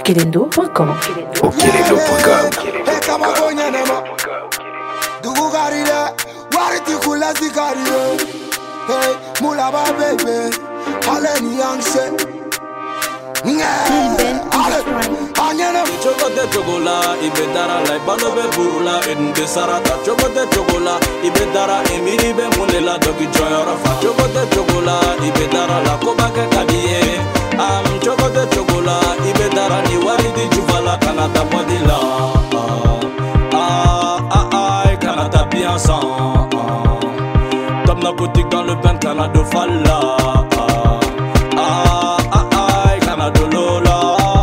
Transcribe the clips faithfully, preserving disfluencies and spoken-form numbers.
okelendo point com. okelendo point com. Chocote chocola, ibedara la balobe burula, ende sarata. Chocote chocola, ibedara emiri be munela dogi joyora fa. Chocote chocola, ibedara la kobake kabiye. Am chocote chocola, ibedara ni waridi juvala kanata podila. Ah ah ah, kanata bien sang. Comme la boutique dans le bain, Canada falla. Ah ah ah, Canada lola.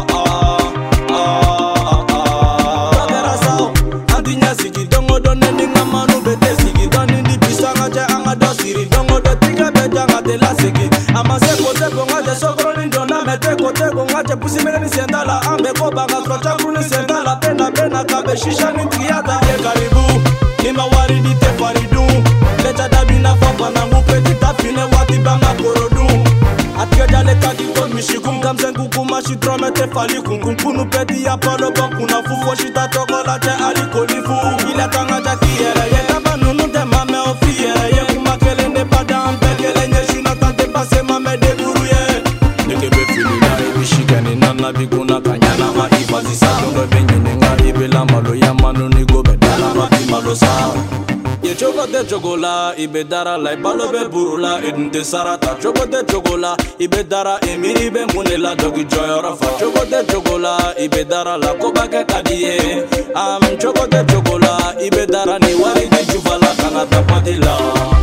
Pusi mele ni sendala ambe ko banga trocha kuni sendala pena pena kabe shisha ni triada ye karibu ni mawari di te faridu lecha dabina fapa na ngupeti tapine wati banga korodu atke jale kaki kon mishikum kamzen kukuma shitromete fali kungun kunu peti ya palo bankuna fufo shita tokola che ali kolifu ila tanga jakiere ye taba nunu te mame ofiere ye kumakele ne pada ampekele nye shuna tante pase mame de guruye nekebe fili na bishigani nana biguna kanyana ma ifazi sa ndo benyene nga ibela malo ya manu ni go bedala ma malo sa ye chocote chocola ibedara la balobe burula ende sarata chocote chocola ibedara emiri be munela dogi joyora fa chocote chocola ibedara la kobake kadiye am chocote chocola ibedara ni waridi juvala kanata padila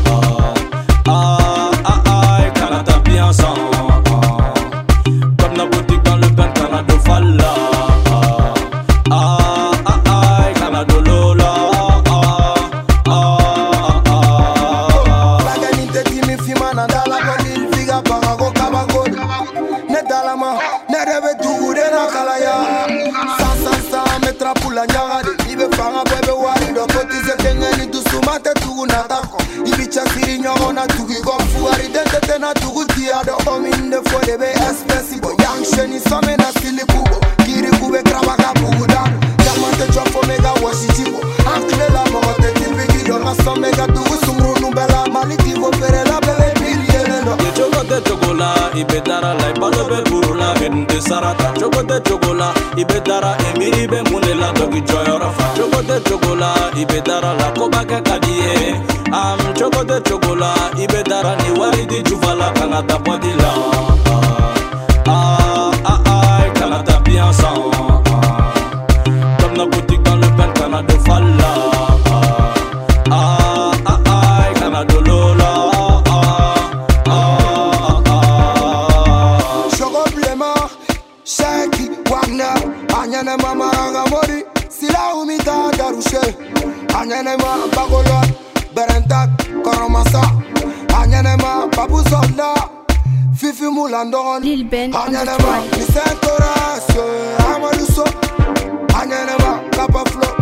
ah ah ah kanata bien sang. Falla ah ah ah Canada lola ah ah ah bagani te timi fima na dala ko dil figa banga ko kabango ne dala ma ne rebe tugude na kalaya sa sa sa metra pula nyaga de ibe fanga bebe wari do ko tize kengeni du sumate tugu na tako ibicha siri nyogo na tugi ko fuari dente te na tugu dia do ominde fo de be espesi bo yang sheni some na sili kubo kiri kube krabaka buguda jamante chofo mega washitibo ankle la mote tipiki do na some mega tugu sumru numbela maliti vo pere la bele biliene no ye chocote chocola ibedara la balobe burula ende sarata chocote chocola ibedara emiri be munela dogi joyora fa chocote chocola ibedara la kobake kadiye am chocote chocola ibedara ni waridi juvala kanata podila ah ah ah Canada bien sang comme la boutique dans le bain Canada falla ah ah ah Canada lola ah ah ah Chogo blema Shaki Wagner anyane mama ranga mori sila umita darushe anyane ma bagolot berentak koromasa anyane ma babu solda Fifi Moulandon Lil Ben on the Anyanema, track. Ni Saint-Horace Amaluso Anyanema, Kappa Flow